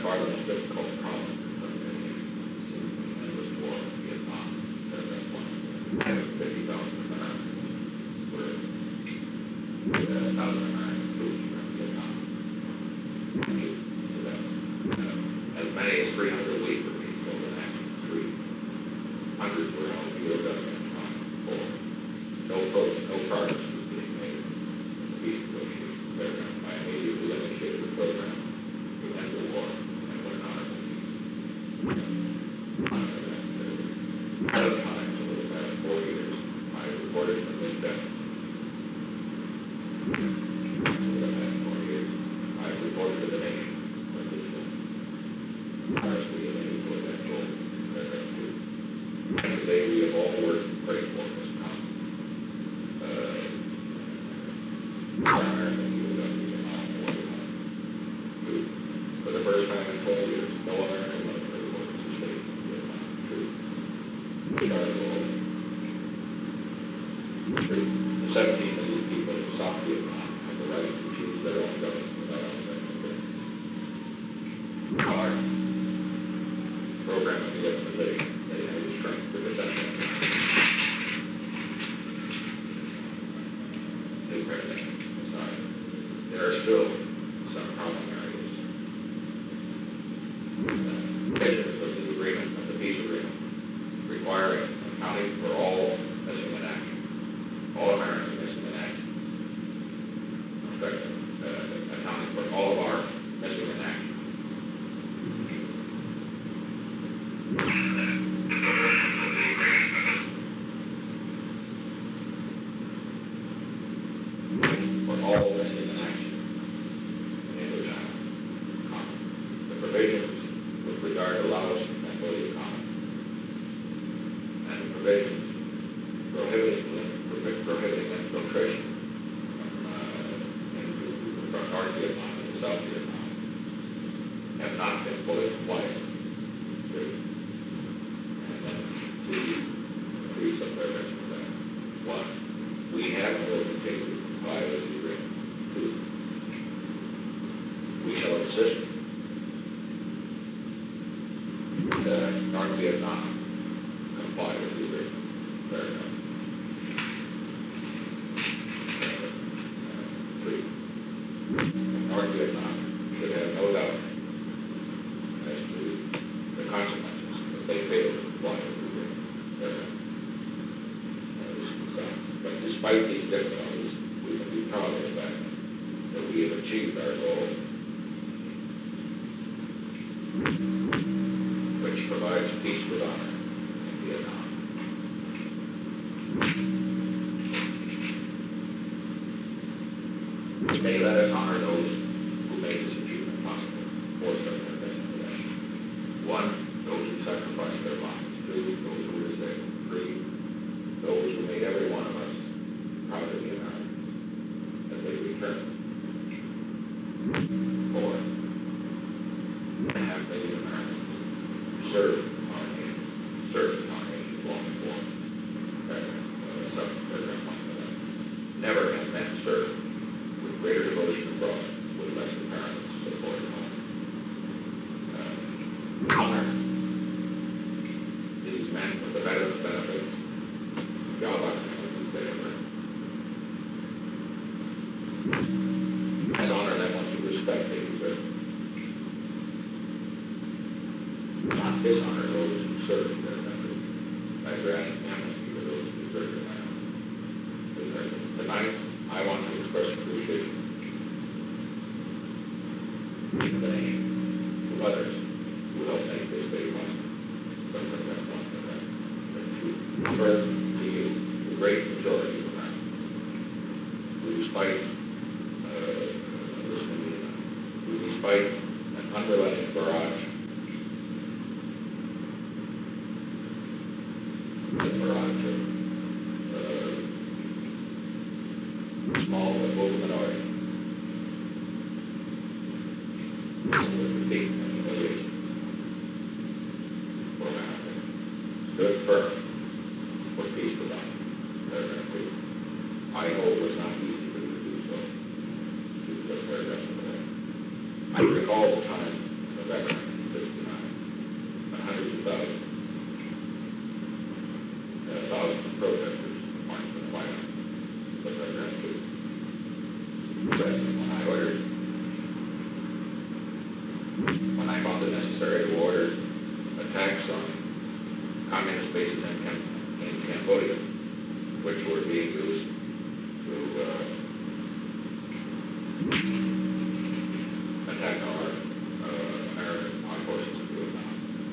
far the most difficult problem was war in Vietnam. Paragraph 1. 50,000 Americans were 1,000 American troops from Vietnam. As many as 300 a week were being killed in action. 300 were on the field government on 4. No progress was being made in the peace negotiation program. I immediately initiated the program to end the war and went on as a at a time over the past 4 years, I have reported from this death. Over the past 4 years, I have reported to the nation that this will honestly enable for that goal. Paragraph 2. And today we have all worked and prayed for this come. For the first time in 12 years, no American military forces are stationed in Vietnam. True. The 17 million people in South Vietnam have the right to choose their own government without outside interference. Our program of de-escalation, they have the strength to defend themselves. There are still some problem areas. Provisions of the agreement, of the peace agreement, requiring accounting for all missing in action, all Americans missing in action, accounting for all of our missing in action. For all missing in action in Indochina. The provisions with regard to Laos and Cambodia common, and the provisions prohibiting infiltration from North Vietnam and South Vietnam have not been fully complied with. And then three subparagraphs for that. 1, we have and will continue to comply with the agreement. 2, we shall insist that North Vietnam comply with the agreement. Paragraph 3. North Vietnam should have no doubt as to the consequences if they fail to comply with the agreement. But despite these difficulties, we can be proud of the fact that we have achieved our goal, which provides peace with honor in Vietnam. May let us honor those who made this achievement possible. 4 subparagraphs for that. 1, those who sacrificed their lives. 2, those who were saved. 3, those who made every one of us proud to be American as they return. 4, 1.5 million Americans served our nation long before. Subparagraph 1 for that. Never have men served with greater devotion abroad, with less apparent support at home. Honor these men with the veterans' benefits, job opportunities they have earned. And honor them with the respect they deserve. Not dishonor those who serve their country by granting amnesty to those who desert their land. Tonight, I want to express appreciation to the nation, to others who helped make this day possible. First, to you, the great majority of Americans, who despite an unrelenting barrage, of small but vocal minority, defeat and humiliation for America, stood firm for peace with us. Paragraph 2. I know it was not easy for you to do so. Paragraph 4. I recall the time in the veteran bases in Cambodia, which were being used to attack our American armed forces in Vietnam.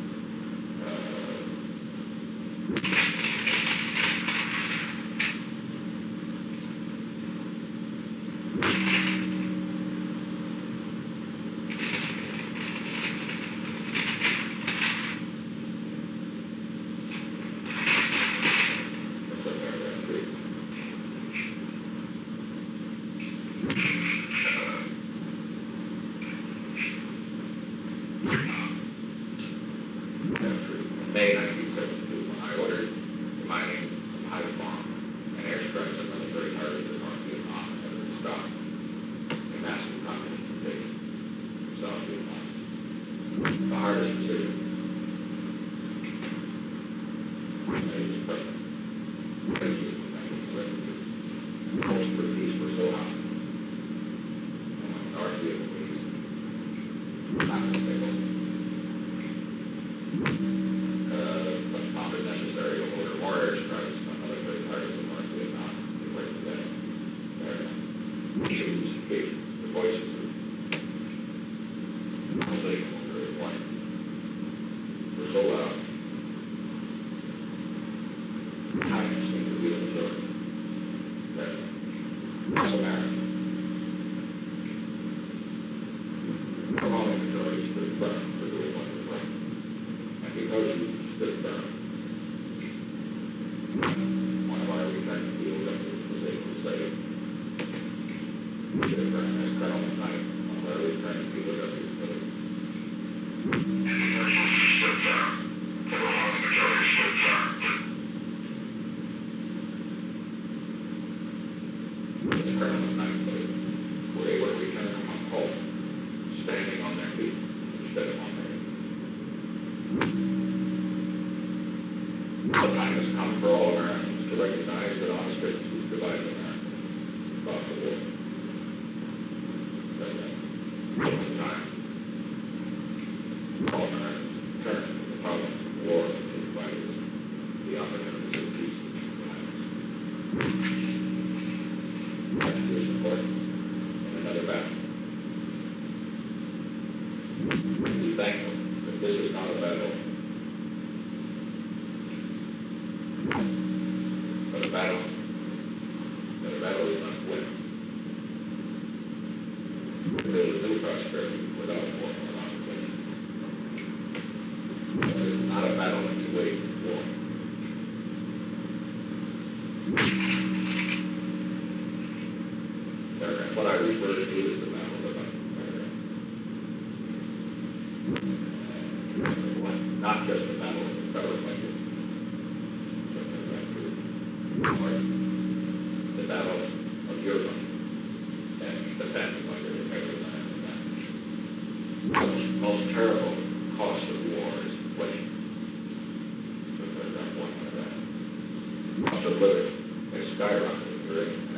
That's what paragraph 3. In May 1972, when I ordered the mining of Haiphong and airstrikes of military targets in North Vietnam had been stopped, a massive communist invasion of South Vietnam. The hardest decision made as president. Most of the peace were so hot. And when North Vietnamese not stable, but found it necessary to order more airstrikes on military targets in North Vietnam to break the dead. Each of these occasions, the voices of Malaysia military one were so loud, China seemed to be the majority. That as America, the only majority stood firm for doing what was right. And because you stood firm, one of our returning field deputies was able to say, stood firm as Colonel McKnight, one of our returning field deputies said, and because you stood firm, the overwhelming majority stood firm. As Colonel McKnight said, were able to return home, standing on their feet instead of on their heads. The time has come for all Americans to recognize that honest business divided Americans across the world. That the time all Americans turn from the problems of war to divided the opportunities of peace and violence. That's the support in another battle. We thank them that this is not a battle, but a battle is not win. There is no prosperity without war and opposition. It is not a battle that you wage war. Paragraph. What I refer to is the battle of the paragraph. Not just the battle of the federal budget, but the battle of your budget and the family budget of every land. The most terrible cost of war is inflation. So paragraph 1 of that. Cost of living is skyrocketing during